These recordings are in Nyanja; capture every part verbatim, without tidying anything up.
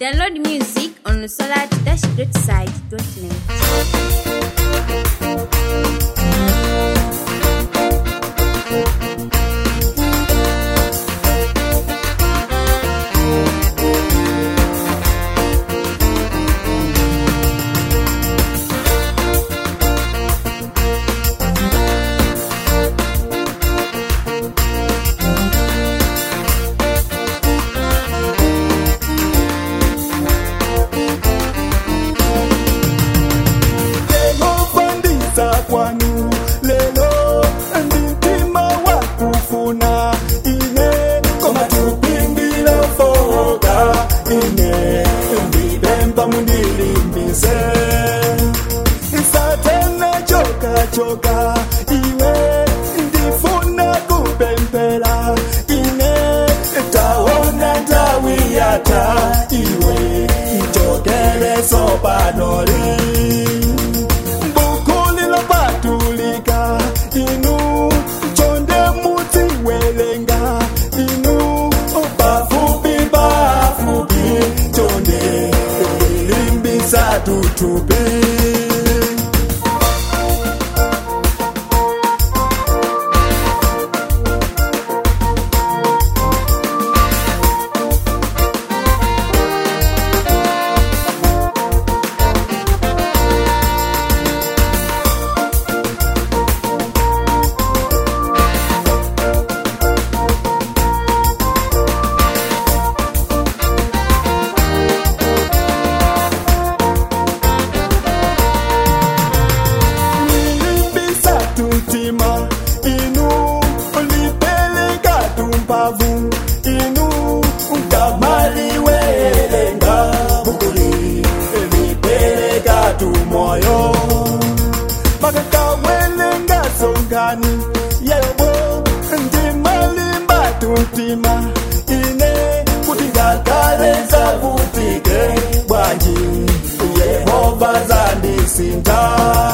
Download music on solar dash great site dot net. Kwanu lelo ndintima wakufuna ine koma tupimbila foga ine ndibemba mundilimbise isatena choka choka iwe ndifuna kupempela ine taona tawiyata iwe njokele sopanoli inu chonde muti welenga inu bafubi bafubi chonde limbisa tutubi inu ulipeleka tumpavu inu ukamaliwe elenga bukuli ulipeleka tumoyo makakawelenga songani yebo ndimalimba tuntima ine kutingakareza kutike bwanji Yehova zandisinta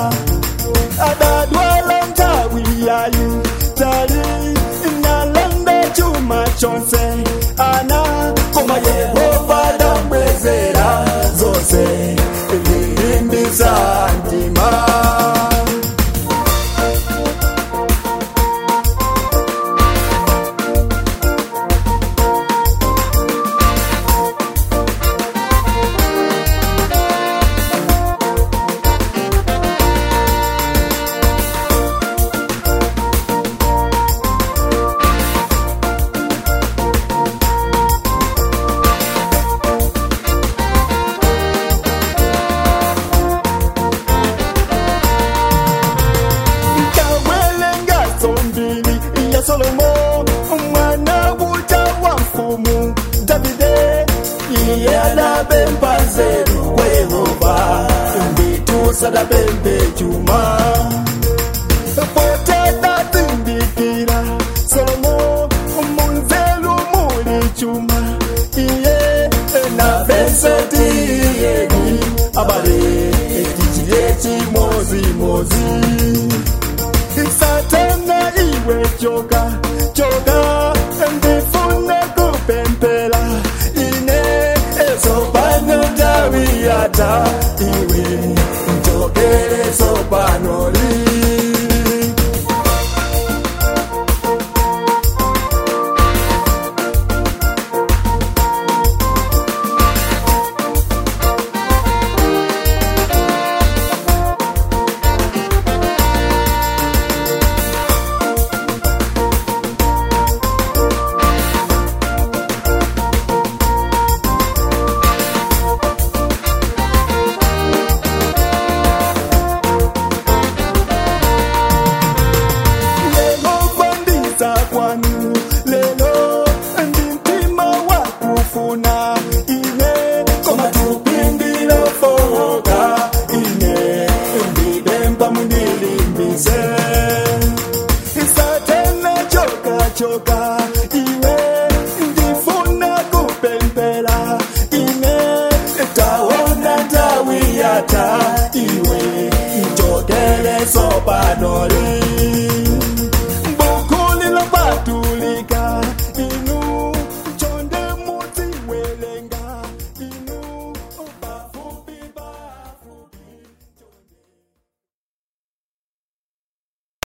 adadwala yayu tali inalanda chuma chonse ana koma Yehova dambezera zose limbisa ndima Solomo mwana buta wa mfumu Davide yala bemba zeru kwa Yehova mbitu sada bembe chuma pote tatindikira Solomo munzelu muli chuma iye na benseti yegi abale etijiyeti mozi mozi satana iwe choka choka ndifune kupempela ine esopano tawiyata iwe njokele sopanoli kwanu lelo ndintima wakufuna ine koma tupimbila foga ine ndibemba mundilimbise isatena choka choka iwe ndifuna kupempela ine taona tawiyata iwe njokele sopanoli